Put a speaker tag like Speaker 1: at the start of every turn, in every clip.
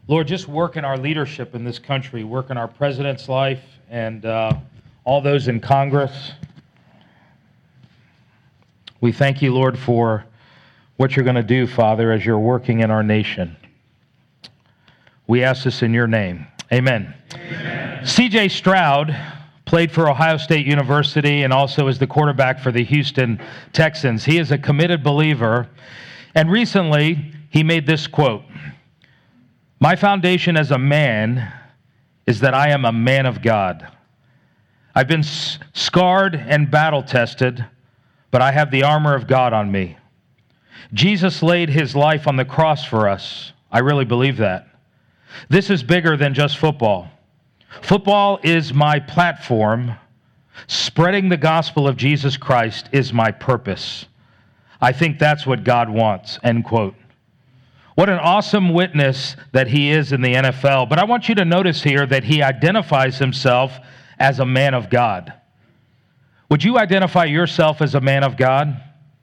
Speaker 1: Lord, just work in our leadership in this country, work in our president's life and all those in Congress. We thank you, Lord, for what you're going to do, Father, as you're working in our nation. We ask this in your name. Amen. Amen. C.J. Stroud played for Ohio State University and also is the quarterback for the Houston Texans. He is a committed believer, and recently he made this quote: "My foundation as a man is that I am a man of God. I've been scarred and battle-tested, but I have the armor of God on me. Jesus laid his life on the cross for us. I really believe that. This is bigger than just football. Football is my platform. Spreading the gospel of Jesus Christ is my purpose. I think that's what God wants," end quote. What an awesome witness that he is in the NFL. But I want you to notice here that he identifies himself as a man of God. Would you identify yourself as a man of God?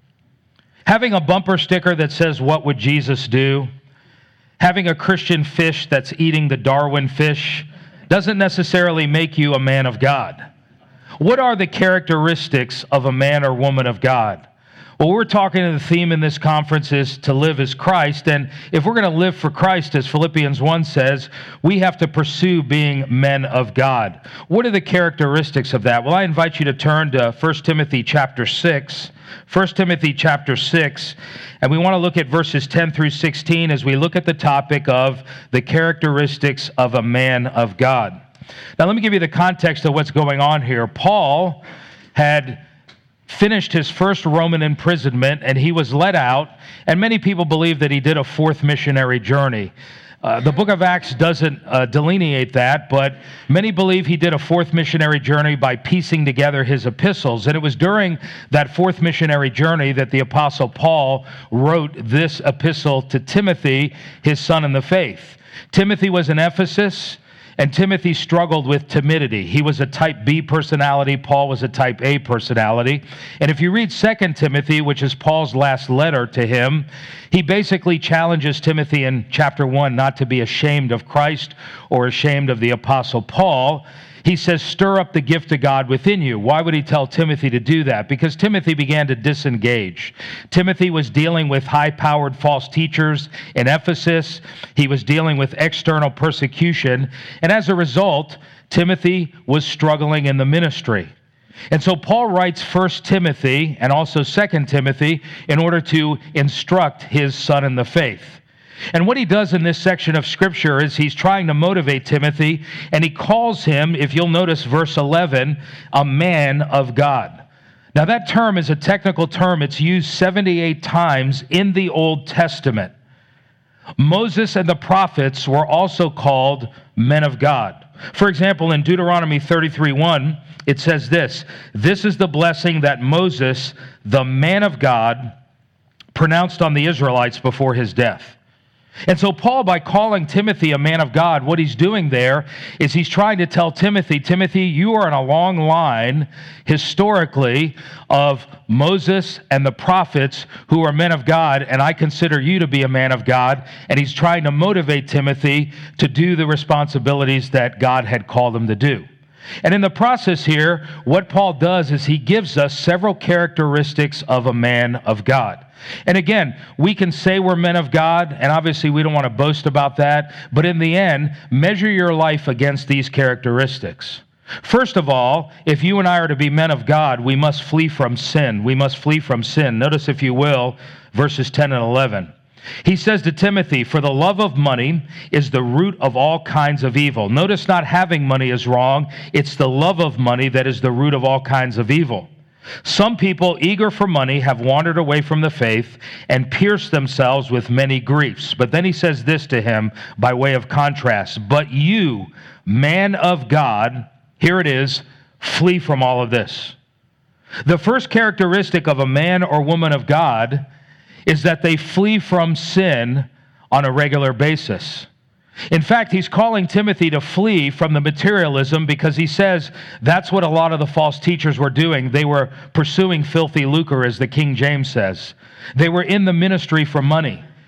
Speaker 1: Having a bumper sticker that says, "What would Jesus do?" Having a Christian fish that's eating the Darwin fish doesn't necessarily make you a man of God. What are the characteristics of a man or woman of God? Well, we're talking, the theme in this conference is to live as Christ, and if we're going to live for Christ, as Philippians 1 says, we have to pursue being men of God. What are the characteristics of that? Well, I invite you to turn to 1 Timothy chapter 6. 1 Timothy chapter 6, and we want to look at verses 10 through 16 as we look at the topic of the characteristics of a man of God. Now, let me give you the context of what's going on here. Paul had finished his first Roman imprisonment, and he was let out, and many people believe that he did a fourth missionary journey. The book of Acts doesn't delineate that, but many believe he did a fourth missionary journey by piecing together his epistles, and it was during that fourth missionary journey that the Apostle Paul wrote this epistle to Timothy, his son in the faith. Timothy was in Ephesus, and Timothy struggled with timidity. He was a type B personality. Paul was a type A personality. And if you read 2 Timothy, which is Paul's last letter to him, he basically challenges Timothy in chapter 1 not to be ashamed of Christ or ashamed of the Apostle Paul. He says, "Stir up the gift of God within you." Why would he tell Timothy to do that? Because Timothy began to disengage. Timothy was dealing with high-powered false teachers in Ephesus. He was dealing with external persecution. And as a result, Timothy was struggling in the ministry. And so Paul writes 1 Timothy and also 2 Timothy in order to instruct his son in the faith. And what he does in this section of Scripture is he's trying to motivate Timothy, and he calls him, if you'll notice verse 11, a man of God. Now that term is a technical term. It's used 78 times in the Old Testament. Moses and the prophets were also called men of God. For example, in Deuteronomy 33:1, it says this: "This is the blessing that Moses, the man of God, pronounced on the Israelites before his death." And so Paul, by calling Timothy a man of God, what he's doing there is he's trying to tell Timothy, Timothy, you are in a long line historically of Moses and the prophets who are men of God, and I consider you to be a man of God. And he's trying to motivate Timothy to do the responsibilities that God had called him to do. And in the process here, what Paul does is he gives us several characteristics of a man of God. And again, we can say we're men of God, and obviously we don't want to boast about that, but in the end, measure your life against these characteristics. First of all, if you and I are to be men of God, we must flee from sin. We must flee from sin. Notice, if you will, verses 10 and 11. He says to Timothy, "For the love of money is the root of all kinds of evil." Notice, not having money is wrong. It's the love of money that is the root of all kinds of evil. "Some people, eager for money, have wandered away from the faith and pierced themselves with many griefs." But then he says this to him by way of contrast: "But you, man of God," here it is, "flee from all of this." The first characteristic of a man or woman of God is that they flee from sin on a regular basis. In fact, he's calling Timothy to flee from the materialism because he says that's what a lot of the false teachers were doing. They were pursuing filthy lucre, as the King James says. They were in the ministry for money.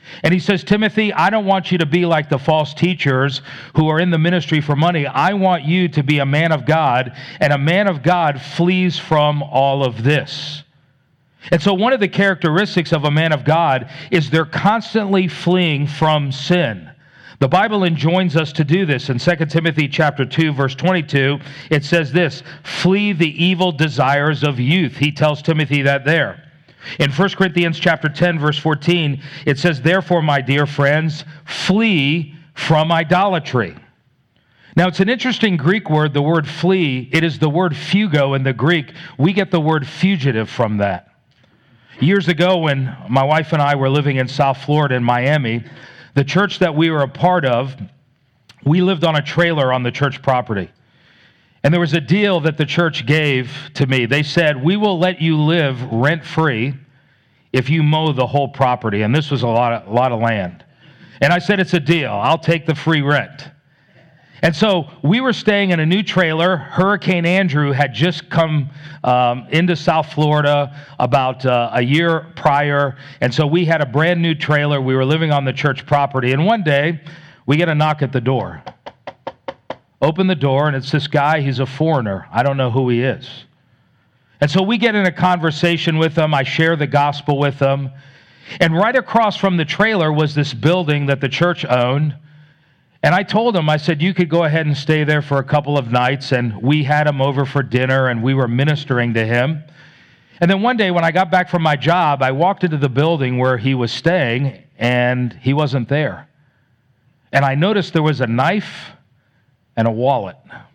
Speaker 1: And he says, Timothy, I don't want you to be like the false teachers who are in the ministry for money. I want you to be a man of God, and a man of God flees from all of this. And so one of the characteristics of a man of God is they're constantly fleeing from sin. The Bible enjoins us to do this. In 2 Timothy chapter 2, verse 22, it says this, flee the evil desires of youth. He tells Timothy that there. In 1 Corinthians chapter 10, verse 14, it says, therefore, my dear friends, flee from idolatry. Now, it's an interesting Greek word, the word flee. It is the word fugo in the Greek. We get the word fugitive from that. Years ago, when my wife and I were living in South Florida in Miami, the church that we were a part of, we lived on a trailer on the church property. And there was a deal that the church gave to me. They said, we will let you live rent-free if you mow the whole property. And this was a lot of land. And I said, it's a deal. I'll take the free rent. And so we were staying in a new trailer. Hurricane Andrew had just come into South Florida about a year prior. And so we had a brand new trailer. We were living on the church property. And one day, we get a knock at the door. Open the door, and it's this guy. He's a foreigner. I don't know who he is. And so we get in a conversation with him. I share the gospel with him. And right across from the trailer was this building that the church owned. And I told him, I said, you could go ahead and stay there for a couple of nights. And we had him over for dinner, and we were ministering to him. And then one day when I got back from my job, I walked into the building where he was staying, and he wasn't there. And I noticed there was a knife and a wallet.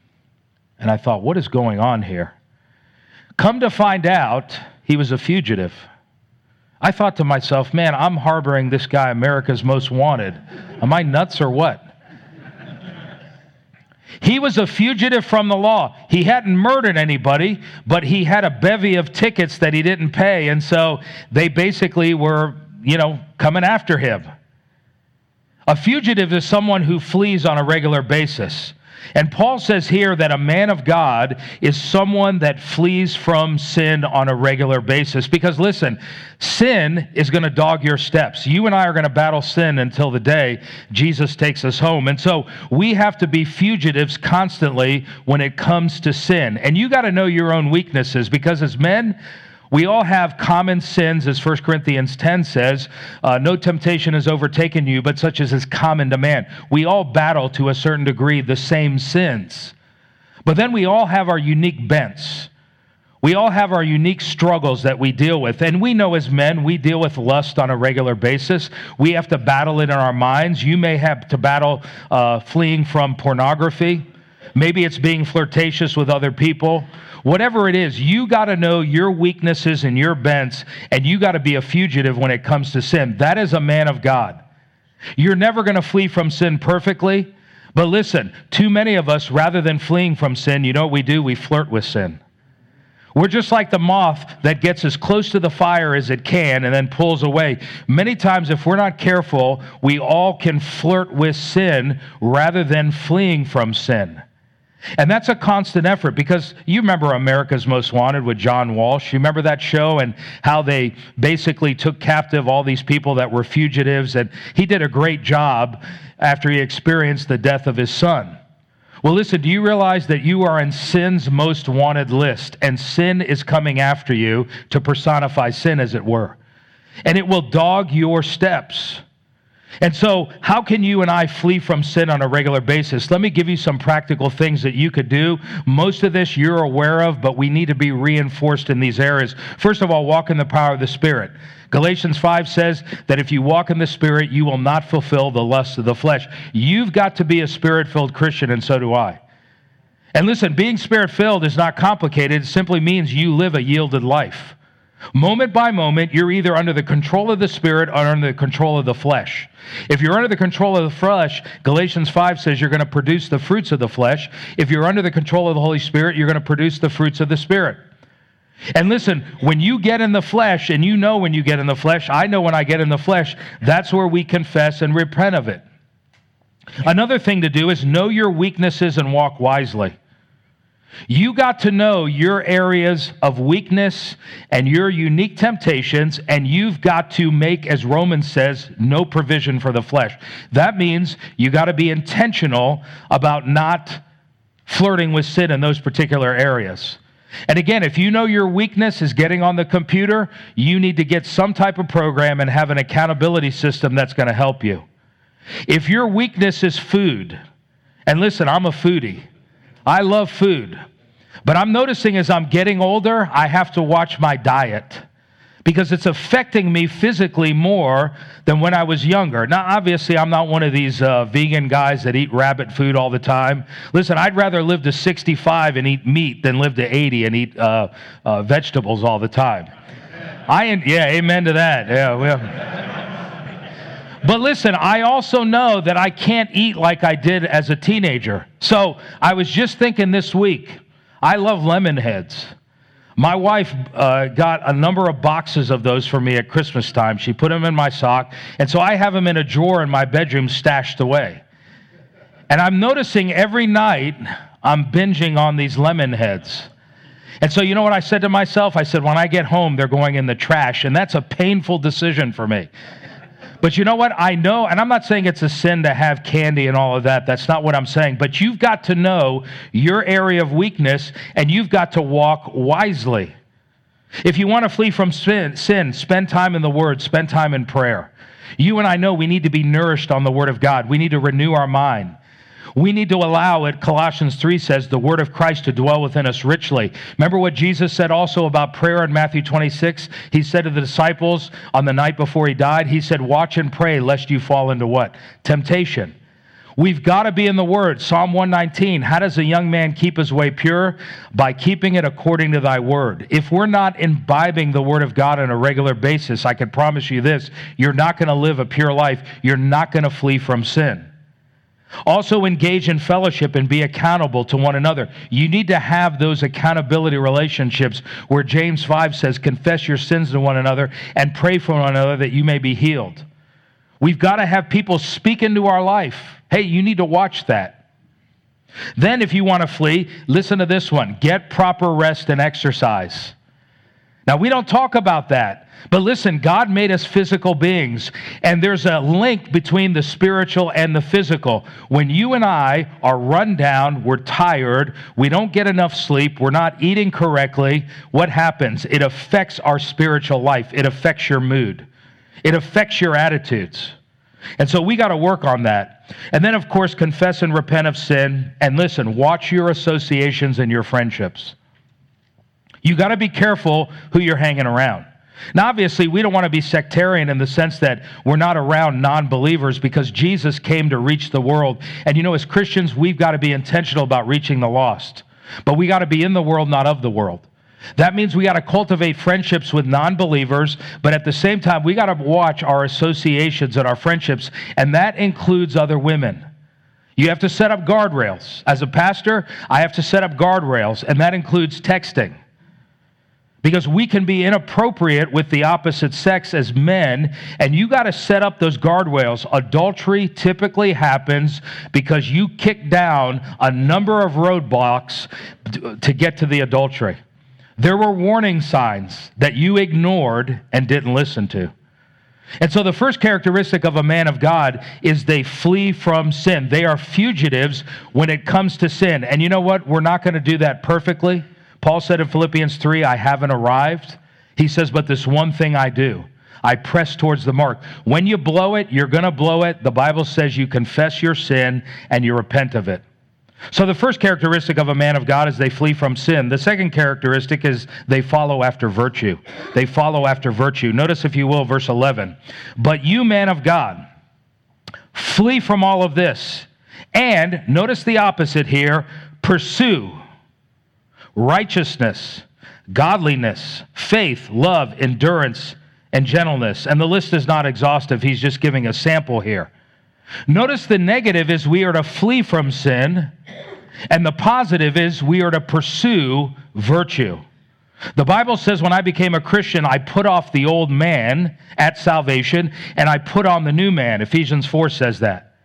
Speaker 1: And I thought, what is going on here? Come to find out, he was a fugitive. I thought to myself, man, I'm harboring this guy, America's Most Wanted. Am I nuts or what? He was a fugitive from the law. He hadn't murdered anybody, but he had a bevy of tickets that he didn't pay, and so they basically were, coming after him. A fugitive is someone who flees on a regular basis. And Paul says here that a man of God is someone that flees from sin on a regular basis. Because listen, sin is going to dog your steps. You and I are going to battle sin until the day Jesus takes us home. And so we have to be fugitives constantly when it comes to sin. And you got to know your own weaknesses, because as men, we all have common sins, as 1 Corinthians 10 says. No temptation has overtaken you, but such as is common to man. We all battle to a certain degree the same sins. But then we all have our unique bents. We all have our unique struggles that we deal with. And we know as men, we deal with lust on a regular basis. We have to battle it in our minds. You may have to battle fleeing from pornography. Maybe it's being flirtatious with other people. Whatever it is, you got to know your weaknesses and your bents, and you got to be a fugitive when it comes to sin. That is a man of God. You're never going to flee from sin perfectly, but listen, too many of us, rather than fleeing from sin, you know what we do? We flirt with sin. We're just like the moth that gets as close to the fire as it can and then pulls away. Many times, if we're not careful, we all can flirt with sin rather than fleeing from sin. And that's a constant effort, because you remember America's Most Wanted with John Walsh. You remember that show and how they basically took captive all these people that were fugitives, and he did a great job after he experienced the death of his son. Well, listen, do you realize that you are in sin's most wanted list, and sin is coming after you to personify sin, as it were, and it will dog your steps. And so how can you and I flee from sin on a regular basis? Let me give you some practical things that you could do. Most of this you're aware of, but we need to be reinforced in these areas. First of all, walk in the power of the Spirit. Galatians 5 says that if you walk in the Spirit, you will not fulfill the lusts of the flesh. You've got to be a Spirit-filled Christian, and so do I. And listen, being Spirit-filled is not complicated. It simply means you live a yielded life. Moment by moment, you're either under the control of the Spirit or under the control of the flesh. If you're under the control of the flesh, Galatians 5 says you're going to produce the fruits of the flesh. If you're under the control of the Holy Spirit, you're going to produce the fruits of the Spirit. And listen, when you get in the flesh, and you know when you get in the flesh, I know when I get in the flesh, that's where we confess and repent of it. Another thing to do is know your weaknesses and walk wisely. You got to know your areas of weakness and your unique temptations, and you've got to make, as Romans says, no provision for the flesh. That means you got to be intentional about not flirting with sin in those particular areas. And again, if you know your weakness is getting on the computer, you need to get some type of program and have an accountability system that's going to help you. If your weakness is food, and listen, I'm a foodie. I love food. But I'm noticing as I'm getting older, I have to watch my diet because it's affecting me physically more than when I was younger. Now, obviously, I'm not one of these vegan guys that eat rabbit food all the time. Listen, I'd rather live to 65 and eat meat than live to 80 and eat vegetables all the time. Yeah, amen to that. Yeah, well. But listen, I also know that I can't eat like I did as a teenager. So I was just thinking this week, I love lemon heads. My wife got a number of boxes of those for me at Christmas time. She put them in my sock, and so I have them in a drawer in my bedroom stashed away. And I'm noticing every night I'm binging on these lemon heads. And so you know what I said to myself? I said, when I get home, they're going in the trash, and that's a painful decision for me. But you know what? I know, and I'm not saying it's a sin to have candy and all of that. That's not what I'm saying. But you've got to know your area of weakness, and you've got to walk wisely. If you want to flee from sin, spend time in the Word, spend time in prayer. You and I know we need to be nourished on the Word of God. We need to renew our mind. We need to allow it, Colossians 3 says, the word of Christ to dwell within us richly. Remember what Jesus said also about prayer in Matthew 26? He said to the disciples on the night before he died, he said, watch and pray lest you fall into what? Temptation. We've got to be in the Word. Psalm 119, how does a young man keep his way pure? By keeping it according to thy word. If we're not imbibing the Word of God on a regular basis, I can promise you this, you're not going to live a pure life. You're not going to flee from sin. Also engage in fellowship and be accountable to one another. You need to have those accountability relationships where James 5 says, confess your sins to one another and pray for one another that you may be healed. We've got to have people speak into our life. Hey, you need to watch that. Then if you want to flee, listen to this one. Get proper rest and exercise. Now, we don't talk about that. But listen, God made us physical beings, and there's a link between the spiritual and the physical. When you and I are run down, we're tired, we don't get enough sleep, we're not eating correctly, what happens? It affects our spiritual life. It affects your mood. It affects your attitudes. And so we got to work on that. And then, of course, confess and repent of sin. And listen, watch your associations and your friendships. You got to be careful who you're hanging around. Now, obviously, we don't want to be sectarian in the sense that we're not around non-believers because Jesus came to reach the world. And you know, as Christians, we've got to be intentional about reaching the lost. But we got to be in the world, not of the world. That means we got to cultivate friendships with non-believers, but at the same time, we got to watch our associations and our friendships, and that includes other women. You have to set up guardrails. As a pastor, I have to set up guardrails, and that includes texting. Because we can be inappropriate with the opposite sex as men, and you got to set up those guardrails. Adultery typically happens because you kick down a number of roadblocks to get to the adultery. There were warning signs that you ignored and didn't listen to. And so the first characteristic of a man of God is they flee from sin. They are fugitives when it comes to sin. And you know what? We're not going to do that perfectly. Paul said in Philippians 3, I haven't arrived. He says, but this one thing I do, I press towards the mark. When you blow it, you're going to blow it. The Bible says you confess your sin and you repent of it. So the first characteristic of a man of God is they flee from sin. The second characteristic is they follow after virtue. They follow after virtue. Notice, if you will, verse 11. But you, man of God, flee from all of this. And notice the opposite here, pursue righteousness, godliness, faith, love, endurance, and gentleness. And the list is not exhaustive. He's just giving a sample here. Notice the negative is we are to flee from sin, and the positive is we are to pursue virtue. The Bible says when I became a Christian, I put off the old man at salvation, and I put on the new man. Ephesians 4 says that.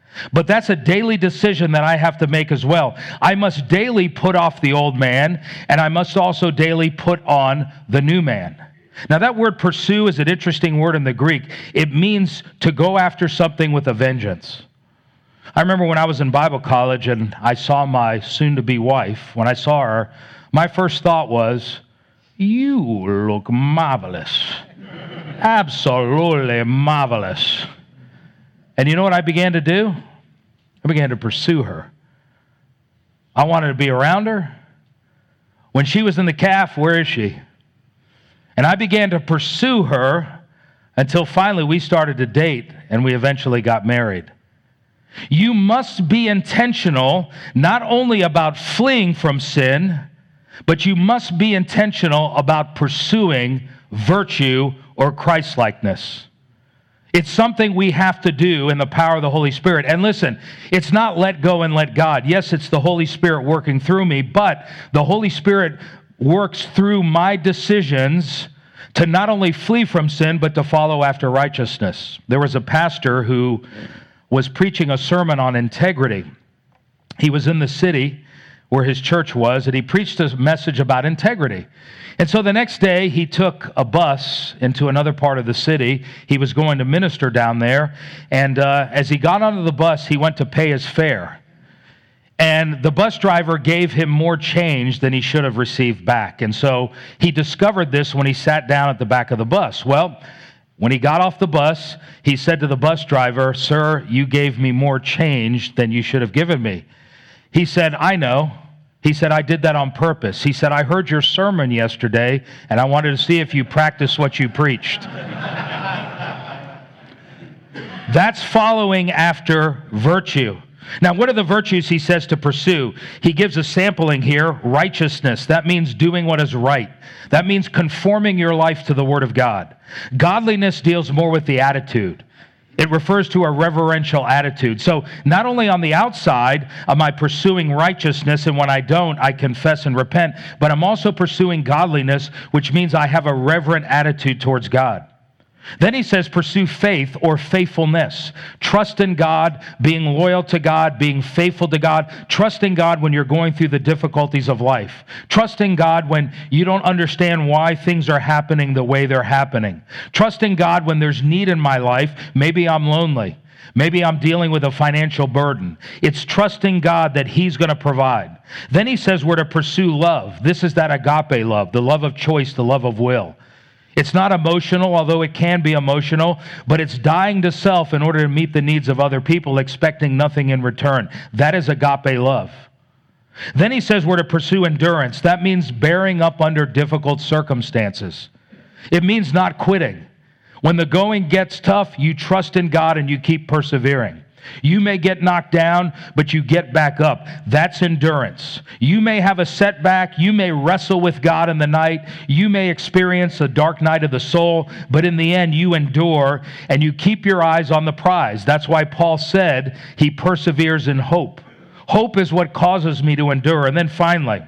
Speaker 1: But that's a daily decision that I have to make as well. I must daily put off the old man, and I must also daily put on the new man. Now, that word pursue is an interesting word in the Greek. It means to go after something with a vengeance. I remember when I was in Bible college and I saw my soon-to-be wife. When I saw her, my first thought was, "You look marvelous. Absolutely marvelous." And you know what I began to do? I began to pursue her. I wanted to be around her. When she was in the calf, where is she? And I began to pursue her until finally we started to date and we eventually got married. You must be intentional not only about fleeing from sin, but you must be intentional about pursuing virtue or Christ-likeness. It's something we have to do in the power of the Holy Spirit. And listen, it's not let go and let God. Yes, it's the Holy Spirit working through me, but the Holy Spirit works through my decisions to not only flee from sin, but to follow after righteousness. There was a pastor who was preaching a sermon on integrity. He was in the city where his church was, and he preached a message about integrity. And so the next day, he took a bus into another part of the city. He was going to minister down there, and as he got onto the bus, he went to pay his fare. And the bus driver gave him more change than he should have received back. And so he discovered this when he sat down at the back of the bus. Well, when he got off the bus, he said to the bus driver, "Sir, you gave me more change than you should have given me." He said, "I know." He said, "I did that on purpose." He said, "I heard your sermon yesterday, and I wanted to see if you practiced what you preached." That's following after virtue. Now, what are the virtues he says to pursue? He gives a sampling here, righteousness. That means doing what is right. That means conforming your life to the Word of God. Godliness deals more with the attitude. It refers to a reverential attitude. So not only on the outside am I pursuing righteousness, and when I don't, I confess and repent, but I'm also pursuing godliness, which means I have a reverent attitude towards God. Then he says, pursue faith or faithfulness. Trust in God, being loyal to God, being faithful to God. Trust in God when you're going through the difficulties of life. Trust in God when you don't understand why things are happening the way they're happening. Trust in God when there's need in my life. Maybe I'm lonely. Maybe I'm dealing with a financial burden. It's trusting God that He's going to provide. Then he says we're to pursue love. This is that agape love, the love of choice, the love of will. It's not emotional, although it can be emotional, but it's dying to self in order to meet the needs of other people, expecting nothing in return. That is agape love. Then he says we're to pursue endurance. That means bearing up under difficult circumstances. It means not quitting. When the going gets tough, you trust in God and you keep persevering. You may get knocked down, but you get back up. That's endurance. You may have a setback. You may wrestle with God in the night. You may experience a dark night of the soul, but in the end, you endure and you keep your eyes on the prize. That's why Paul said he perseveres in hope. Hope is what causes me to endure. And then finally,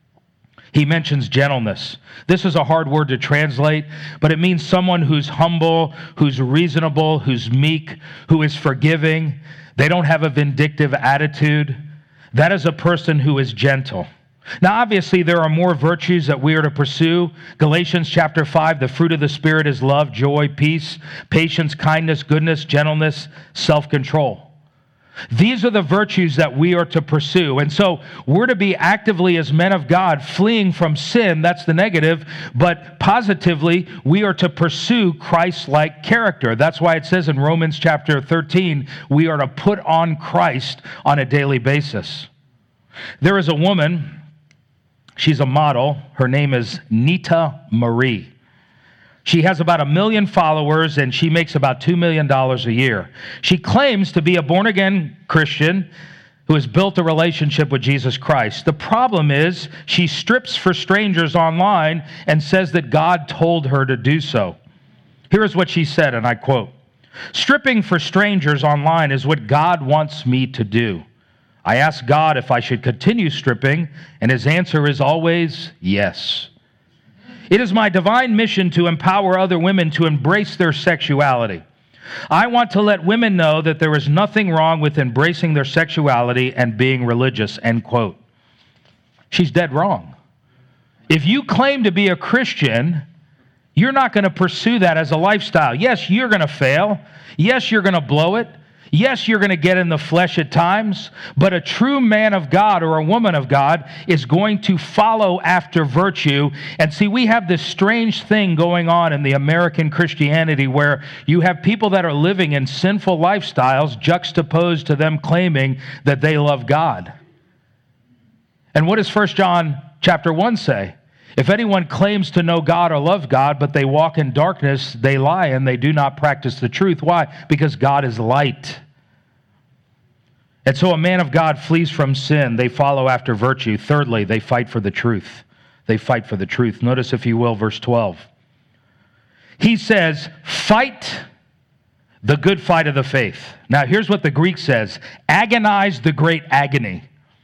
Speaker 1: he mentions gentleness. This is a hard word to translate, but it means someone who's humble, who's reasonable, who's meek, who is forgiving. They don't have a vindictive attitude. That is a person who is gentle. Now, obviously, there are more virtues that we are to pursue. Galatians chapter 5, the fruit of the Spirit is love, joy, peace, patience, kindness, goodness, gentleness, self-control. These are the virtues that we are to pursue. And so we're to be actively, as men of God, fleeing from sin. That's the negative. But positively, we are to pursue Christ-like character. That's why it says in Romans chapter 13, we are to put on Christ on a daily basis. There is a woman, she's a model. Her name is Nita Marie. She has about 1 million followers, and she makes about $2 million a year. She claims to be a born-again Christian who has built a relationship with Jesus Christ. The problem is she strips for strangers online and says that God told her to do so. Here is what she said, and I quote, "Stripping for strangers online is what God wants me to do. I asked God if I should continue stripping, and His answer is always yes. It is my divine mission to empower other women to embrace their sexuality. I want to let women know that there is nothing wrong with embracing their sexuality and being religious, end quote. She's dead wrong. If you claim to be a Christian, you're not going to pursue that as a lifestyle. Yes, you're going to fail. Yes, you're going to blow it. Yes, you're going to get in the flesh at times, but a true man of God or a woman of God is going to follow after virtue. And see, we have this strange thing going on in the American Christianity where you have people that are living in sinful lifestyles juxtaposed to them claiming that they love God. And what does 1 John chapter 1 say? If anyone claims to know God or love God, but they walk in darkness, they lie and they do not practice the truth. Why? Because God is light. And so a man of God flees from sin. They follow after virtue. Thirdly, they fight for the truth. They fight for the truth. Notice, if you will, verse 12. He says, fight the good fight of the faith. Now, here's what the Greek says. Agonize the great agony.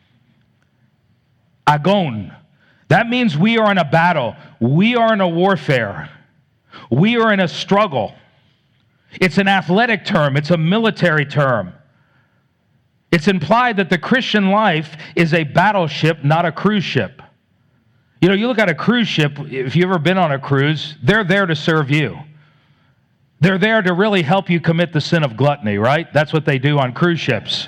Speaker 1: Agon. That means we are in a battle. We are in a warfare. We are in a struggle. It's an athletic term. It's a military term. It's implied that the Christian life is a battleship, not a cruise ship. You know, you look at a cruise ship, if you've ever been on a cruise, they're there to serve you. They're there to really help you commit the sin of gluttony, right? That's what they do on cruise ships.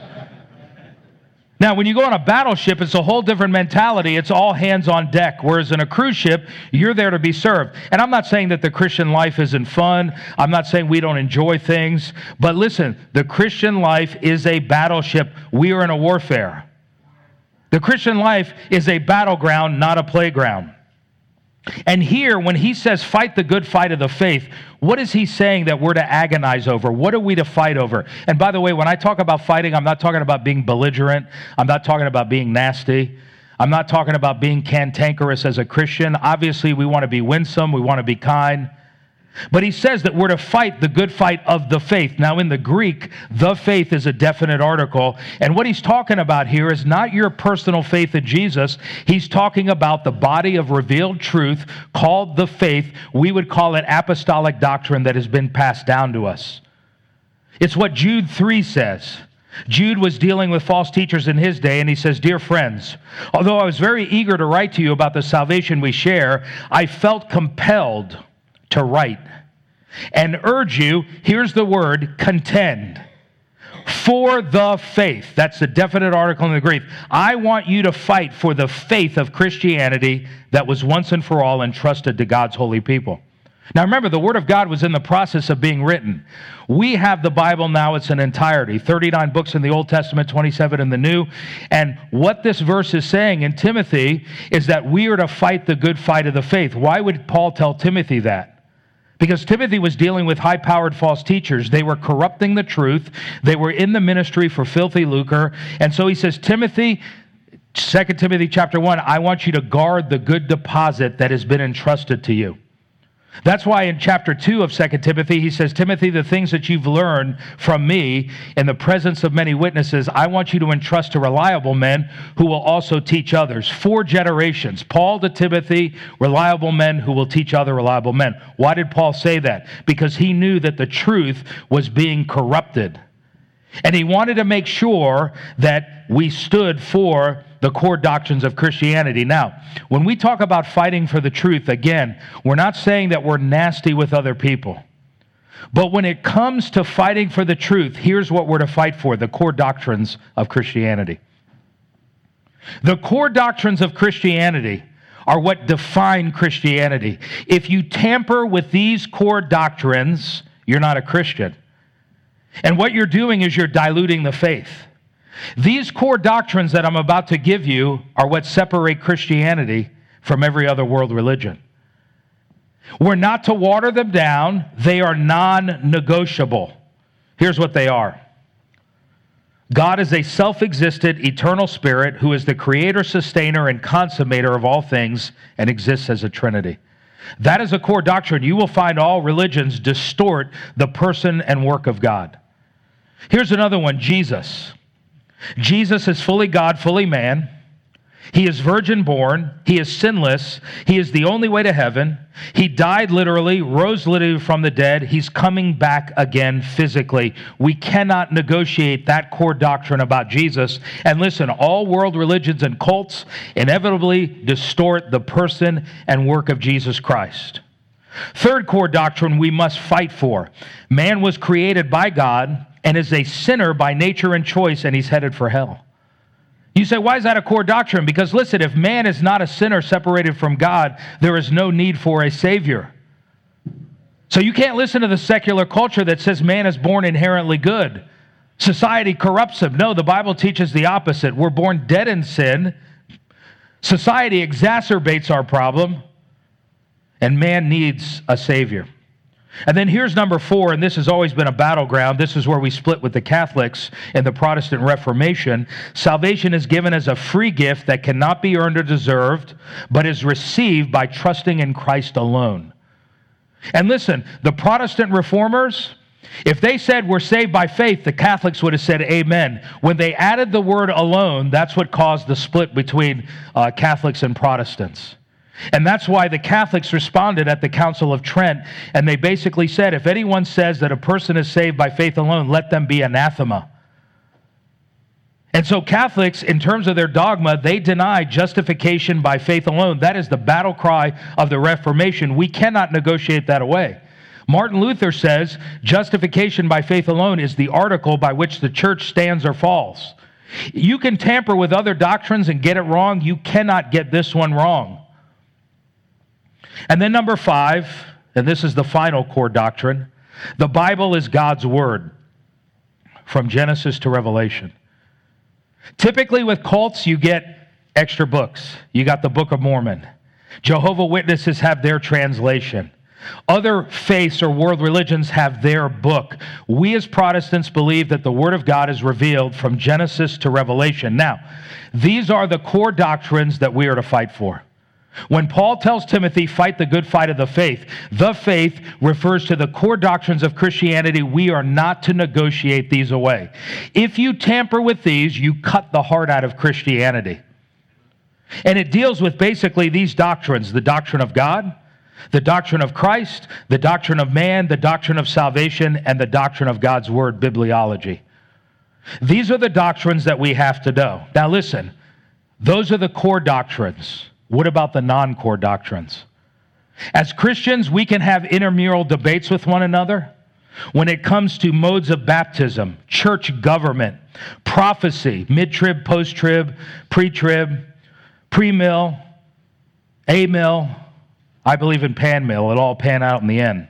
Speaker 1: Now, when you go on a battleship, it's a whole different mentality. It's all hands on deck. Whereas in a cruise ship, you're there to be served. And I'm not saying that the Christian life isn't fun. I'm not saying we don't enjoy things. But listen, the Christian life is a battleship. We are in a warfare. The Christian life is a battleground, not a playground. And here, when he says fight the good fight of the faith, what is he saying that we're to agonize over? What are we to fight over? And by the way, when I talk about fighting, I'm not talking about being belligerent. I'm not talking about being nasty. I'm not talking about being cantankerous as a Christian. Obviously, we want to be winsome. We want to be kind. But he says that we're to fight the good fight of the faith. Now, in the Greek, the faith is a definite article. And what he's talking about here is not your personal faith in Jesus. He's talking about the body of revealed truth called the faith. We would call it apostolic doctrine that has been passed down to us. It's what Jude 3 says. Jude was dealing with false teachers in his day, and he says, "Dear friends, although I was very eager to write to you about the salvation we share, I felt compelled to write and urge you," here's the word, "contend for the faith." That's the definite article in the Greek. I want you to fight for the faith of Christianity that was once and for all entrusted to God's holy people. Now remember, the Word of God was in the process of being written. We have the Bible now, it's an entirety. 39 books in the Old Testament, 27 in the New. And what this verse is saying in Timothy is that we are to fight the good fight of the faith. Why would Paul tell Timothy that? Because Timothy was dealing with high-powered false teachers. They were corrupting the truth. They were in the ministry for filthy lucre. And so he says, Timothy, 2 Timothy chapter 1, I want you to guard the good deposit that has been entrusted to you. That's why in chapter 2 of 2 Timothy, he says, Timothy, the things that you've learned from me in the presence of many witnesses, I want you to entrust to reliable men who will also teach others. 4 generations, Paul to Timothy, reliable men who will teach other reliable men. Why did Paul say that? Because he knew that the truth was being corrupted. And he wanted to make sure that we stood for the core doctrines of Christianity. Now, when we talk about fighting for the truth, again, we're not saying that we're nasty with other people. But when it comes to fighting for the truth, here's what we're to fight for, the core doctrines of Christianity. The core doctrines of Christianity are what define Christianity. If you tamper with these core doctrines, you're not a Christian. And what you're doing is you're diluting the faith. These core doctrines that I'm about to give you are what separate Christianity from every other world religion. We're not to water them down. They are non-negotiable. Here's what they are. God is a self-existent, eternal spirit who is the creator, sustainer, and consummator of all things and exists as a Trinity. That is a core doctrine. You will find all religions distort the person and work of God. Here's another one, Jesus. Jesus is fully God, fully man. He is virgin born. He is sinless. He is the only way to heaven. He died literally, rose literally from the dead. He's coming back again physically. We cannot negotiate that core doctrine about Jesus. And listen, all world religions and cults inevitably distort the person and work of Jesus Christ. Third core doctrine we must fight for. Man was created by God and is a sinner by nature and choice, and he's headed for hell. You say, why is that a core doctrine? Because listen, if man is not a sinner separated from God, there is no need for a Savior. So you can't listen to the secular culture that says man is born inherently good. Society corrupts him. No, the Bible teaches the opposite. We're born dead in sin. Society exacerbates our problem, and man needs a Savior. And then here's number 4, and this has always been a battleground. This is where we split with the Catholics in the Protestant Reformation. Salvation is given as a free gift that cannot be earned or deserved, but is received by trusting in Christ alone. And listen, the Protestant reformers, if they said we're saved by faith, the Catholics would have said amen. When they added the word alone, that's what caused the split between Catholics and Protestants. And that's why the Catholics responded at the Council of Trent, and they basically said, if anyone says that a person is saved by faith alone, let them be anathema. And so Catholics, in terms of their dogma, they deny justification by faith alone. That is the battle cry of the Reformation. We cannot negotiate that away. Martin Luther says justification by faith alone is the article by which the church stands or falls. You can tamper with other doctrines and get it wrong. You cannot get this one wrong. And then number 5, and this is the final core doctrine, the Bible is God's Word from Genesis to Revelation. Typically with cults, you get extra books. You got the Book of Mormon. Jehovah's Witnesses have their translation. Other faiths or world religions have their book. We as Protestants believe that the Word of God is revealed from Genesis to Revelation. Now, these are the core doctrines that we are to fight for. When Paul tells Timothy, fight the good fight of the faith refers to the core doctrines of Christianity. We are not to negotiate these away. If you tamper with these, you cut the heart out of Christianity. And it deals with basically these doctrines: the doctrine of God, the doctrine of Christ, the doctrine of man, the doctrine of salvation, and the doctrine of God's Word, bibliology. These are the doctrines that we have to know. Now listen, those are the core doctrines. What about the non-core doctrines? As Christians, we can have intramural debates with one another when it comes to modes of baptism, church government, prophecy, mid-trib, post-trib, pre-trib, pre-mill, a-mill. I believe in pan-mill. It'll all pan out in the end.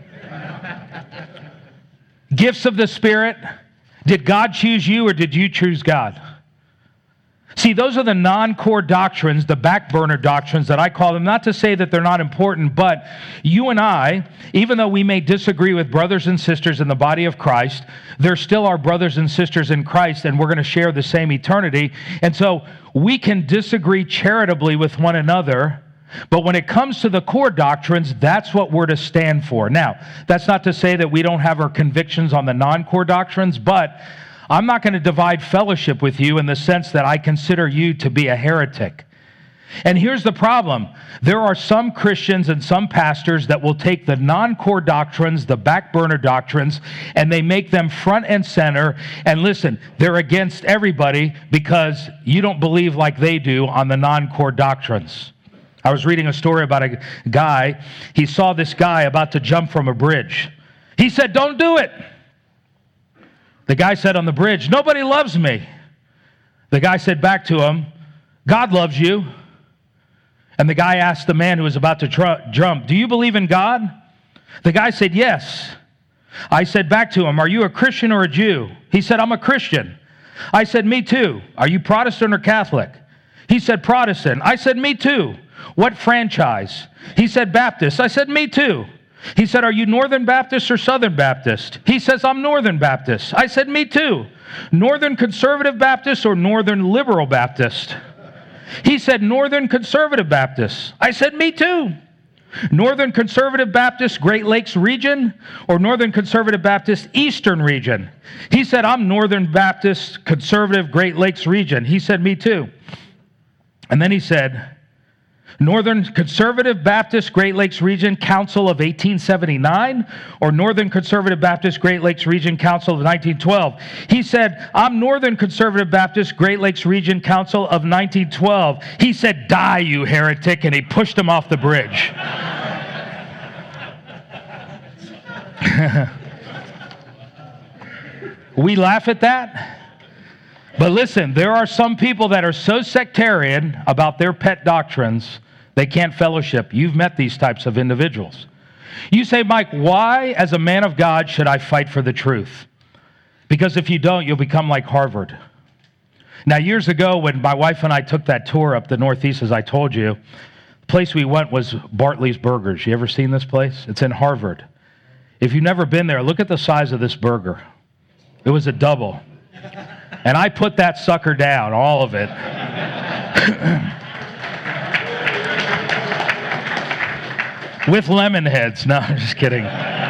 Speaker 1: Gifts of the Spirit. Did God choose you or did you choose God? See, those are the non-core doctrines, the back burner doctrines that I call them. Not to say that they're not important, but you and I, even though we may disagree with brothers and sisters in the body of Christ, they're still our brothers and sisters in Christ, and we're going to share the same eternity. And so we can disagree charitably with one another, but when it comes to the core doctrines, that's what we're to stand for. Now, that's not to say that we don't have our convictions on the non-core doctrines, but I'm not going to divide fellowship with you in the sense that I consider you to be a heretic. And here's the problem. There are some Christians and some pastors that will take the non-core doctrines, the back burner doctrines, and they make them front and center. And listen, they're against everybody because you don't believe like they do on the non-core doctrines. I was reading a story about a guy. He saw this guy about to jump from a bridge. He said, "Don't do it." The guy said on the bridge, "Nobody loves me." The guy said back to him, "God loves you." And the guy asked the man who was about to jump, "Do you believe in God?" The guy said, "Yes." I said back to him, "Are you a Christian or a Jew?" He said, "I'm a Christian." I said, "Me too." "Are you Protestant or Catholic?" He said, "Protestant." I said, "Me too." "What franchise?" He said, "Baptist." I said, "Me too." He said, "Are you Northern Baptist or Southern Baptist?" He says, "I'm Northern Baptist." I said, "Me too." "Northern Conservative Baptist or Northern Liberal Baptist?" He said, "Northern Conservative Baptist." I said, "Me too." "Northern Conservative Baptist, Great Lakes region, or Northern Conservative Baptist, Eastern region?" He said, "I'm Northern Baptist, Conservative, Great Lakes region." He said, "Me too." And then he said, Northern Conservative Baptist Great Lakes Region Council of 1879 or Northern Conservative Baptist Great Lakes Region Council of 1912? He said, I'm Northern Conservative Baptist Great Lakes Region Council of 1912. He said, die, you heretic, and he pushed him off the bridge. We laugh at that. But listen, there are some people that are so sectarian about their pet doctrines, they can't fellowship. You've met these types of individuals. You say, Mike, why, as a man of God, should I fight for the truth? Because if you don't, you'll become like Harvard. Now, years ago, when my wife and I took that tour up the Northeast, as I told you, the place we went was Bartley's Burgers. You ever seen this place? It's in Harvard. If you've never been there, look at the size of this burger. It was a double. And I put that sucker down, all of it. With lemon heads. No, I'm just kidding.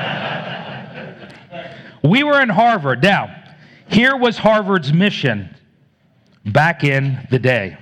Speaker 1: We were in Harvard. Now, here was Harvard's mission back in the day.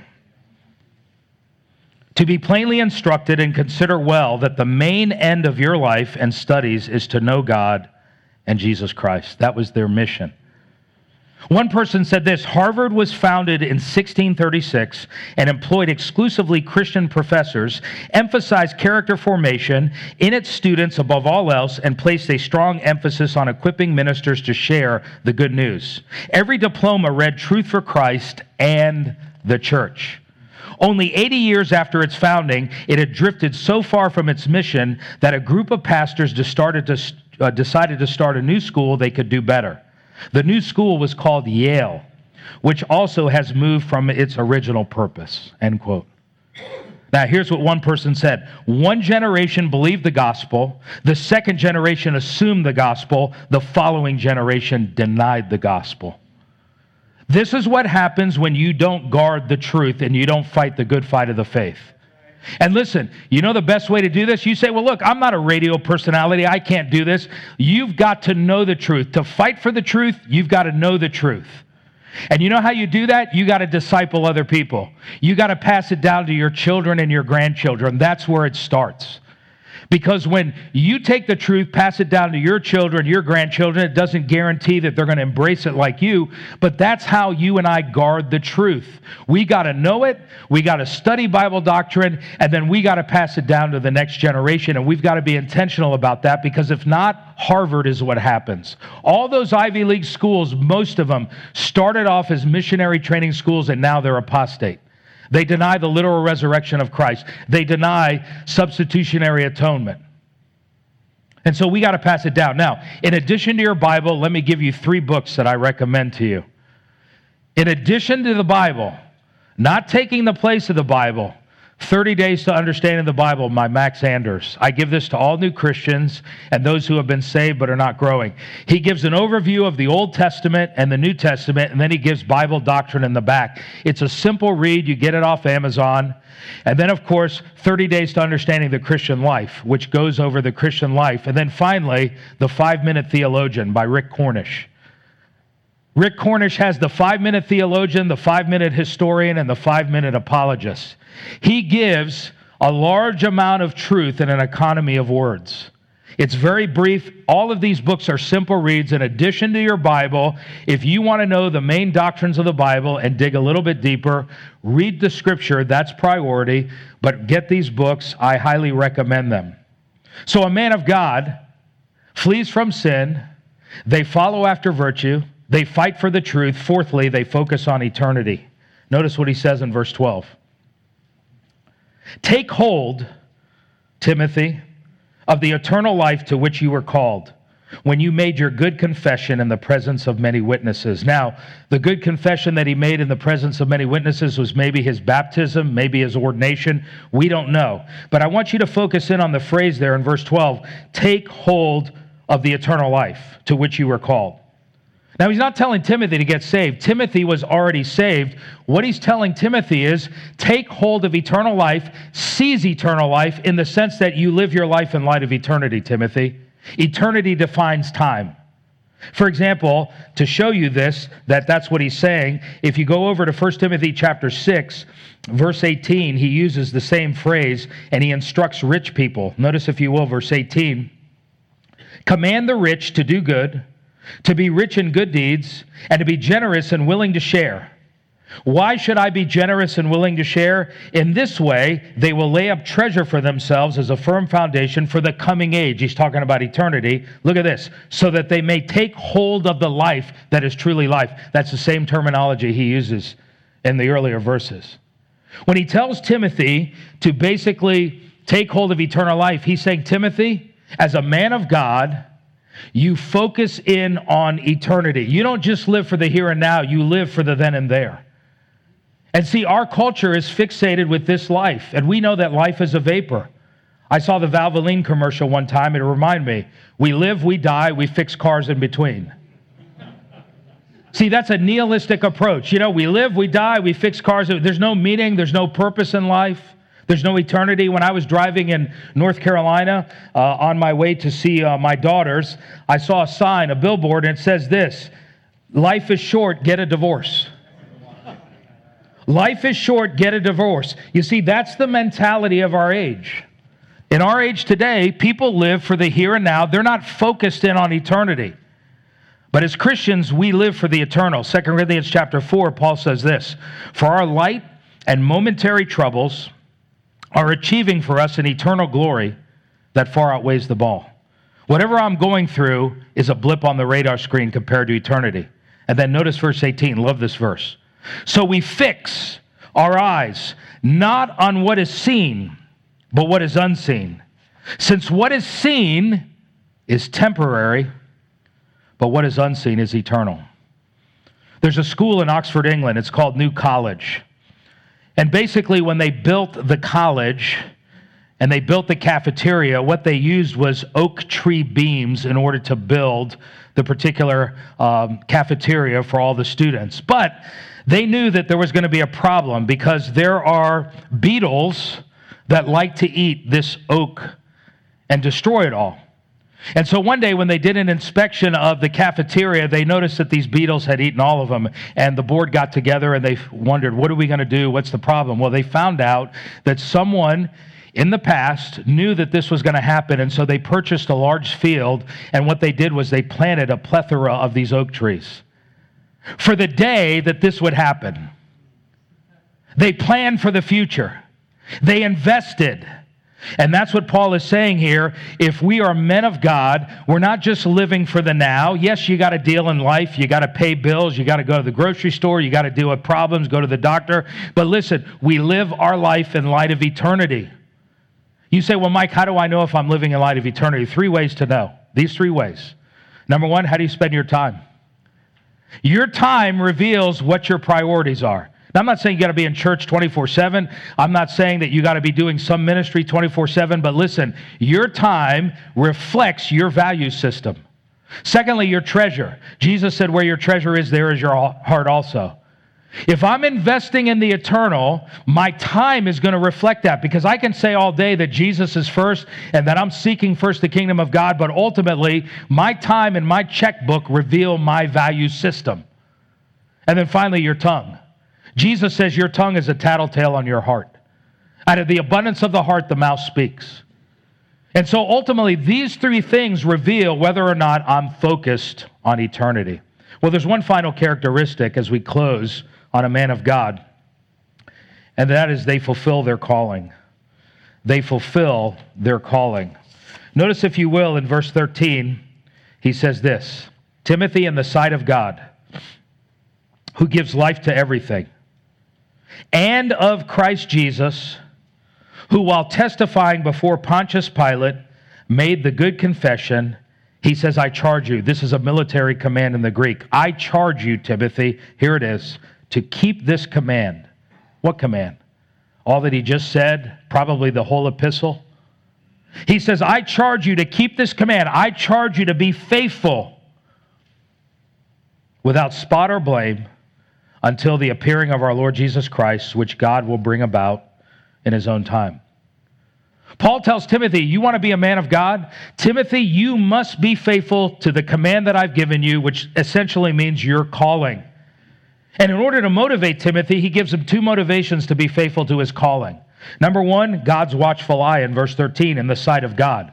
Speaker 1: To be plainly instructed and consider well that the main end of your life and studies is to know God and Jesus Christ. That was their mission. One person said this, Harvard was founded in 1636 and employed exclusively Christian professors, emphasized character formation in its students above all else, and placed a strong emphasis on equipping ministers to share the good news. Every diploma read Truth for Christ and the Church. Only 80 years after its founding, it had drifted so far from its mission that a group of pastors decided to start a new school they could do better. The new school was called Yale, which also has moved from its original purpose, end quote. Now, here's what one person said. One generation believed the gospel. The second generation assumed the gospel. The following generation denied the gospel. This is what happens when you don't guard the truth and you don't fight the good fight of the faith. And listen, you know the best way to do this? You say, well, look, I'm not a radio personality. I can't do this. You've got to know the truth. To fight for the truth, you've got to know the truth. And you know how you do that? You got to disciple other people. You got to pass it down to your children and your grandchildren. That's where it starts. Because when you take the truth, pass it down to your children, your grandchildren, it doesn't guarantee that they're going to embrace it like you, but that's how you and I guard the truth. We got to know it, we got to study Bible doctrine, and then we got to pass it down to the next generation, and we've got to be intentional about that, because if not, Harvard is what happens. All those Ivy League schools, most of them, started off as missionary training schools, and now they're apostate. They deny the literal resurrection of Christ. They deny substitutionary atonement. And so we got to pass it down. Now, in addition to your Bible, let me give you 3 books that I recommend to you. In addition to the Bible, not taking the place of the Bible, 30 Days to Understanding the Bible by Max Anders. I give this to all new Christians and those who have been saved but are not growing. He gives an overview of the Old Testament and the New Testament, and then he gives Bible doctrine in the back. It's a simple read. You get it off Amazon. And then, of course, 30 Days to Understanding the Christian Life, which goes over the Christian life. And then finally, The 5-Minute Theologian by Rick Cornish. Rick Cornish has the 5-Minute Theologian, the 5-Minute Historian, and the 5-Minute Apologist. He gives a large amount of truth in an economy of words. It's very brief. All of these books are simple reads. In addition to your Bible, if you want to know the main doctrines of the Bible and dig a little bit deeper, read the Scripture. That's priority. But get these books. I highly recommend them. So a man of God flees from sin. They follow after virtue. They fight for the truth. Fourthly, they focus on eternity. Notice what he says in verse 12. Take hold, Timothy, of the eternal life to which you were called when you made your good confession in the presence of many witnesses. Now, the good confession that he made in the presence of many witnesses was maybe his baptism, maybe his ordination. We don't know. But I want you to focus in on the phrase there in verse 12, take hold of the eternal life to which you were called. Now, he's not telling Timothy to get saved. Timothy was already saved. What he's telling Timothy is, take hold of eternal life, seize eternal life in the sense that you live your life in light of eternity, Timothy. Eternity defines time. For example, to show you this, that's what he's saying, if you go over to 1 Timothy chapter 6, verse 18, he uses the same phrase, and he instructs rich people. Notice, if you will, verse 18, command the rich to do good, to be rich in good deeds, and to be generous and willing to share. Why should I be generous and willing to share? In this way, they will lay up treasure for themselves as a firm foundation for the coming age. He's talking about eternity. Look at this. So that they may take hold of the life that is truly life. That's the same terminology he uses in the earlier verses. When he tells Timothy to basically take hold of eternal life, he's saying, Timothy, as a man of God, you focus in on eternity. You don't just live for the here and now, you live for the then and there. And see, our culture is fixated with this life, and we know that life is a vapor. I saw the Valvoline commercial one time, and it reminded me, we live, we die, we fix cars in between. See, that's a nihilistic approach. You know, we live, we die, we fix cars. There's no meaning, there's no purpose in life. There's no eternity. When I was driving in North Carolina on my way to see my daughters, I saw a sign, a billboard, and it says this, life is short, get a divorce. Life is short, get a divorce. You see, that's the mentality of our age. In our age today, people live for the here and now. They're not focused in on eternity. But as Christians, we live for the eternal. 2 Corinthians chapter 4, Paul says this, for our light and momentary troubles are achieving for us an eternal glory that far outweighs them all. Whatever I'm going through is a blip on the radar screen compared to eternity. And then notice verse 18, love this verse. So we fix our eyes not on what is seen, but what is unseen. Since what is seen is temporary, but what is unseen is eternal. There's a school in Oxford, England. It's called New College. And basically, when they built the college and they built the cafeteria, what they used was oak tree beams in order to build the particular cafeteria for all the students. But they knew that there was going to be a problem because there are beetles that like to eat this oak and destroy it all. And so one day when they did an inspection of the cafeteria, they noticed that these beetles had eaten all of them. And the board got together and they wondered, what are we going to do? What's the problem? Well, they found out that someone in the past knew that this was going to happen. And so they purchased a large field. And what they did was they planted a plethora of these oak trees for the day that this would happen. They planned for the future. They invested. And that's what Paul is saying here. If we are men of God, we're not just living for the now. Yes, you got to deal in life. You got to pay bills. You got to go to the grocery store. You got to deal with problems, go to the doctor. But listen, we live our life in light of eternity. You say, well, Mike, how do I know if I'm living in light of eternity? 3 ways to know. These 3 ways. Number 1, how do you spend your time? Your time reveals what your priorities are. Now, I'm not saying you got to be in church 24/7. I'm not saying that you got to be doing some ministry 24/7. But listen, your time reflects your value system. Secondly, your treasure. Jesus said, where your treasure is, there is your heart also. If I'm investing in the eternal, my time is going to reflect that, because I can say all day that Jesus is first and that I'm seeking first the kingdom of God, but ultimately my time and my checkbook reveal my value system. And then finally, your tongue. Jesus says your tongue is a tattletale on your heart. Out of the abundance of the heart, the mouth speaks. And so ultimately, these 3 things reveal whether or not I'm focused on eternity. Well, there's one final characteristic as we close on a man of God, and that is they fulfill their calling. They fulfill their calling. Notice, if you will, in verse 13, he says this, Timothy, in the sight of God, who gives life to everything, and of Christ Jesus, who while testifying before Pontius Pilate made the good confession, he says, I charge you. This is a military command in the Greek. I charge you, Timothy, here it is, to keep this command. What command? All that he just said, probably the whole epistle. He says, I charge you to keep this command. I charge you to be faithful without spot or blame until the appearing of our Lord Jesus Christ, which God will bring about in his own time. Paul tells Timothy, you want to be a man of God? Timothy, you must be faithful to the command that I've given you, which essentially means your calling. And in order to motivate Timothy, he gives him two motivations to be faithful to his calling. Number one, God's watchful eye in verse 13, in the sight of God.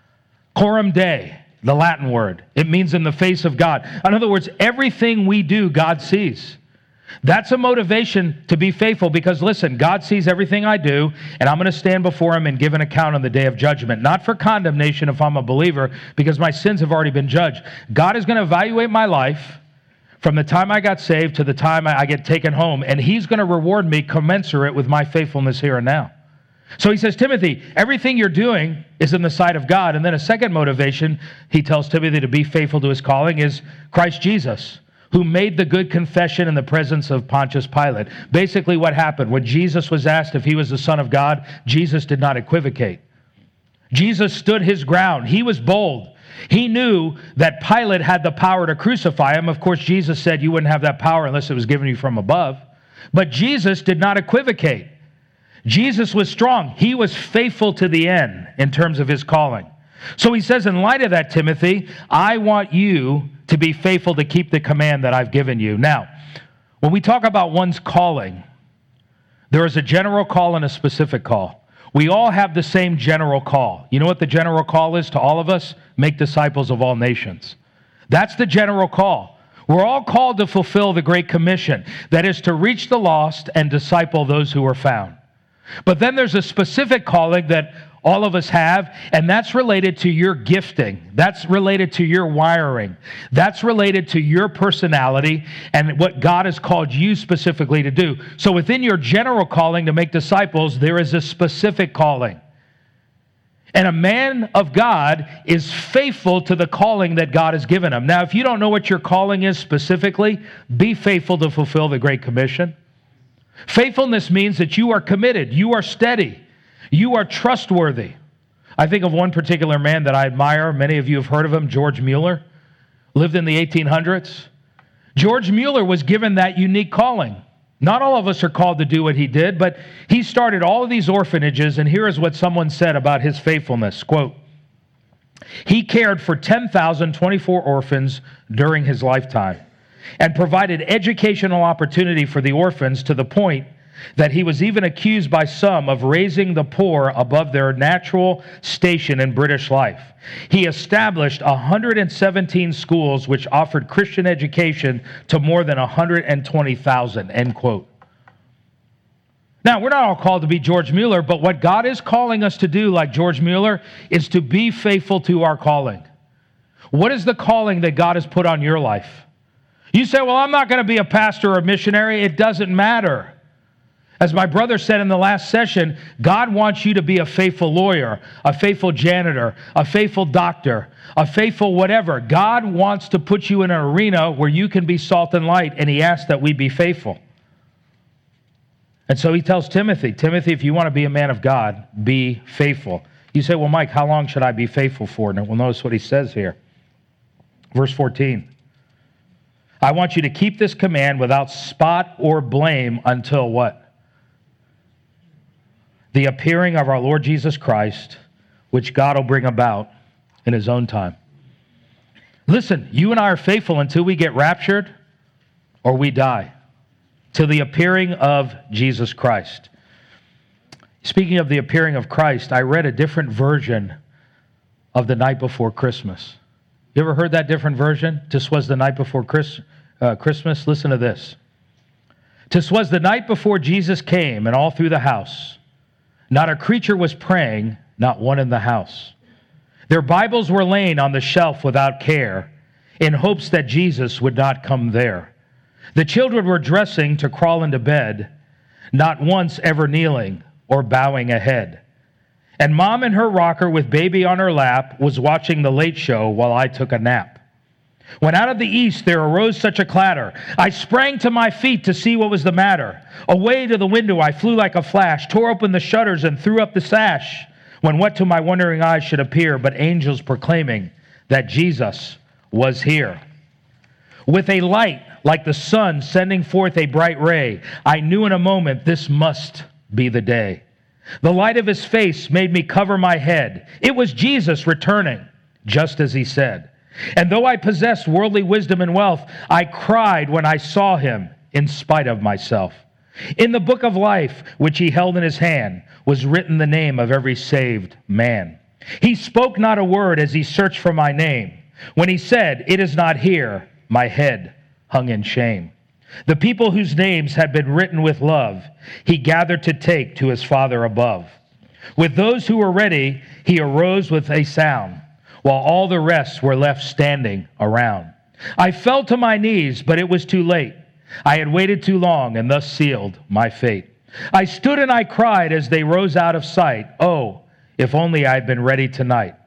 Speaker 1: Coram Dei, the Latin word. It means in the face of God. In other words, everything we do, God sees. That's a motivation to be faithful because, listen, God sees everything I do, and I'm going to stand before Him and give an account on the day of judgment. Not for condemnation if I'm a believer, because my sins have already been judged. God is going to evaluate my life from the time I got saved to the time I get taken home, and He's going to reward me commensurate with my faithfulness here and now. So he says, Timothy, everything you're doing is in the sight of God. And then a second motivation, he tells Timothy to be faithful to his calling, is Christ Jesus, who made the good confession in the presence of Pontius Pilate. Basically what happened, when Jesus was asked if he was the Son of God, Jesus did not equivocate. Jesus stood his ground. He was bold. He knew that Pilate had the power to crucify him. Of course, Jesus said you wouldn't have that power unless it was given you from above. But Jesus did not equivocate. Jesus was strong. He was faithful to the end in terms of his calling. So he says, in light of that, Timothy, I want you to be faithful to keep the command that I've given you. Now, when we talk about one's calling, there is a general call and a specific call. We all have the same general call. You know what the general call is to all of us? Make disciples of all nations. That's the general call. We're all called to fulfill the Great Commission, that is to reach the lost and disciple those who are found. But then there's a specific calling that all of us have, and that's related to your gifting. That's related to your wiring. That's related to your personality and what God has called you specifically to do. So within your general calling to make disciples, there is a specific calling. And a man of God is faithful to the calling that God has given him. Now, if you don't know what your calling is specifically, be faithful to fulfill the Great Commission. Faithfulness means that you are committed, you are steady, you are trustworthy. I think of one particular man that I admire. Many of you have heard of him, George Mueller, lived in the 1800s. George Mueller was given that unique calling. Not all of us are called to do what he did, but he started all of these orphanages, and here is what someone said about his faithfulness. Quote, he cared for 10,024 orphans during his lifetime and provided educational opportunity for the orphans to the point that he was even accused by some of raising the poor above their natural station in British life. He established 117 schools which offered Christian education to more than 120,000, end quote. Now, we're not all called to be George Mueller, but what God is calling us to do, like George Mueller, is to be faithful to our calling. What is the calling that God has put on your life? You say, well, I'm not going to be a pastor or a missionary. It doesn't matter. As my brother said in the last session, God wants you to be a faithful lawyer, a faithful janitor, a faithful doctor, a faithful whatever. God wants to put you in an arena where you can be salt and light, and He asks that we be faithful. And so He tells Timothy, if you want to be a man of God, be faithful. You say, well, Mike, how long should I be faithful for? Now, well, notice what he says here. Verse 14. I want you to keep this command without spot or blame until what? The appearing of our Lord Jesus Christ, which God will bring about in His own time. Listen, you and I are faithful until we get raptured or we die, till the appearing of Jesus Christ. Speaking of the appearing of Christ, I read a different version of the night before Christmas. You ever heard that different version? 'Twas the night before Christmas. Listen to this. 'Twas the night before Jesus came, and all through the house, not a creature was praying, not one in the house. Their Bibles were laying on the shelf without care, in hopes that Jesus would not come there. The children were dressing to crawl into bed, not once ever kneeling or bowing a head. And Mom in her rocker with baby on her lap was watching the Late Show while I took a nap. When out of the east there arose such a clatter, I sprang to my feet to see what was the matter. Away to the window I flew like a flash, tore open the shutters and threw up the sash, when what to my wondering eyes should appear but angels proclaiming that Jesus was here. With a light like the sun sending forth a bright ray, I knew in a moment this must be the day. The light of his face made me cover my head. It was Jesus returning, just as he said. And though I possessed worldly wisdom and wealth, I cried when I saw him in spite of myself. In the book of life, which he held in his hand, was written the name of every saved man. He spoke not a word as he searched for my name. When he said, "It is not here," my head hung in shame. The people whose names had been written with love, he gathered to take to his Father above. With those who were ready, he arose with a sound, while all the rest were left standing around. I fell to my knees, but it was too late. I had waited too long and thus sealed my fate. I stood and I cried as they rose out of sight. Oh, if only I had been ready tonight.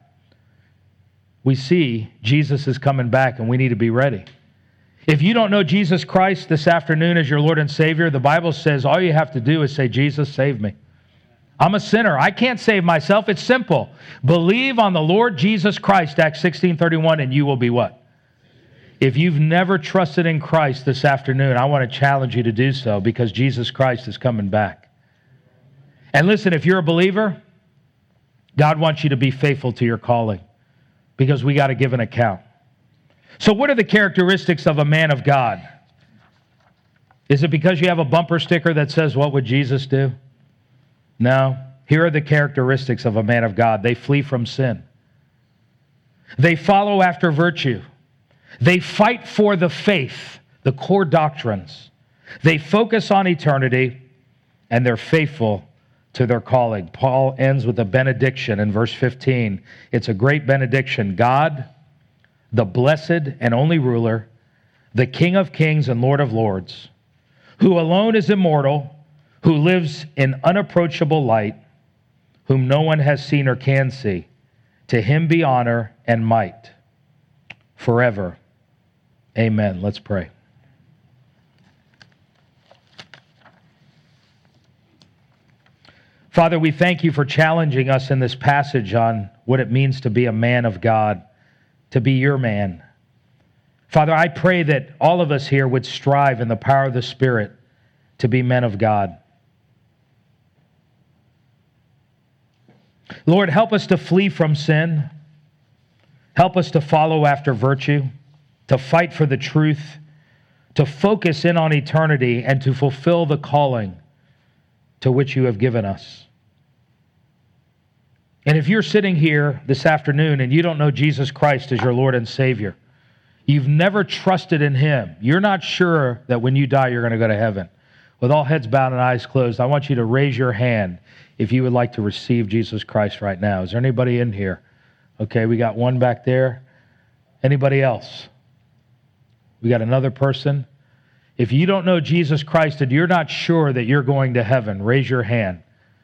Speaker 1: We see Jesus is coming back and we need to be ready. If you don't know Jesus Christ this afternoon as your Lord and Savior, the Bible says all you have to do is say, "Jesus, save me. I'm a sinner. I can't save myself." It's simple. Believe on the Lord Jesus Christ, Acts 16:31, and you will be what? If you've never trusted in Christ this afternoon, I want to challenge you to do so because Jesus Christ is coming back. And listen, if you're a believer, God wants you to be faithful to your calling because we got to give an account. So what are the characteristics of a man of God? Is it because you have a bumper sticker that says, "What would Jesus do?" No. Here are the characteristics of a man of God. They flee from sin. They follow after virtue. They fight for the faith, the core doctrines. They focus on eternity, and they're faithful to their calling. Paul ends with a benediction in verse 15. It's a great benediction. God, the blessed and only ruler, the King of kings and Lord of lords, who alone is immortal, who lives in unapproachable light, whom no one has seen or can see, to him be honor and might forever. Amen. Let's pray. Father, we thank you for challenging us in this passage on what it means to be a man of God, to be your man. Father, I pray that all of us here would strive in the power of the Spirit to be men of God. Lord, help us to flee from sin. Help us to follow after virtue, to fight for the truth, to focus in on eternity, and to fulfill the calling to which you have given us. And if you're sitting here this afternoon and you don't know Jesus Christ as your Lord and Savior, you've never trusted in him, you're not sure that when you die you're going to go to heaven. With all heads bowed and eyes closed, I want you to raise your hand if you would like to receive Jesus Christ right now. Is there anybody in here? Okay, we got one back there. Anybody else? We got another person. If you don't know Jesus Christ and you're not sure that you're going to heaven, raise your hand.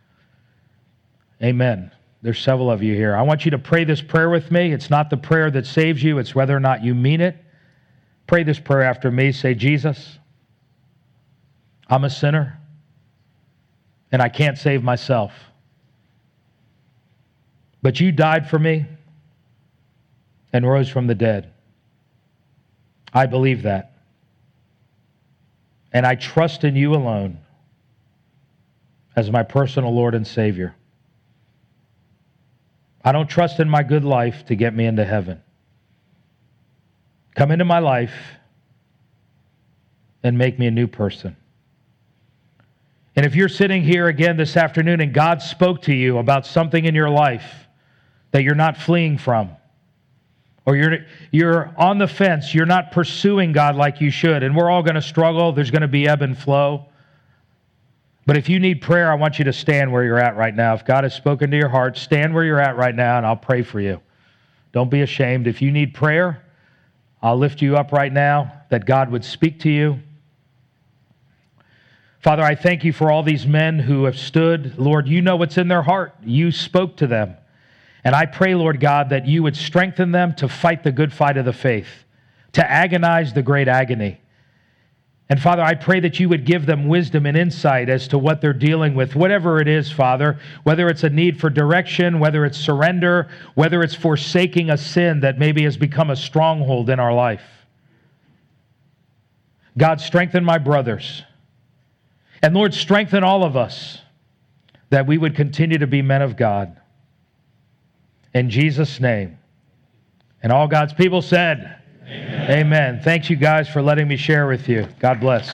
Speaker 1: Amen. There's several of you here. I want you to pray this prayer with me. It's not the prayer that saves you, it's whether or not you mean it. Pray this prayer after me. Say, "Jesus, I'm a sinner, and I can't save myself. But you died for me and rose from the dead. I believe that. And I trust in you alone as my personal Lord and Savior. I don't trust in my good life to get me into heaven. Come into my life and make me a new person." And if you're sitting here again this afternoon and God spoke to you about something in your life that you're not fleeing from, or you're on the fence, you're not pursuing God like you should, and we're all going to struggle, there's going to be ebb and flow. But if you need prayer, I want you to stand where you're at right now. If God has spoken to your heart, stand where you're at right now, and I'll pray for you. Don't be ashamed. If you need prayer, I'll lift you up right now, that God would speak to you. Father, I thank you for all these men who have stood. Lord, you know what's in their heart. You spoke to them. And I pray, Lord God, that you would strengthen them to fight the good fight of the faith, to agonize the great agony. And Father, I pray that you would give them wisdom and insight as to what they're dealing with, whatever it is, Father, whether it's a need for direction, whether it's surrender, whether it's forsaking a sin that maybe has become a stronghold in our life. God, strengthen my brothers. And Lord, strengthen all of us. that we would continue to be men of God. In Jesus' name. And all God's people said, Amen. Amen. Thanks you guys for letting me share with you. God bless.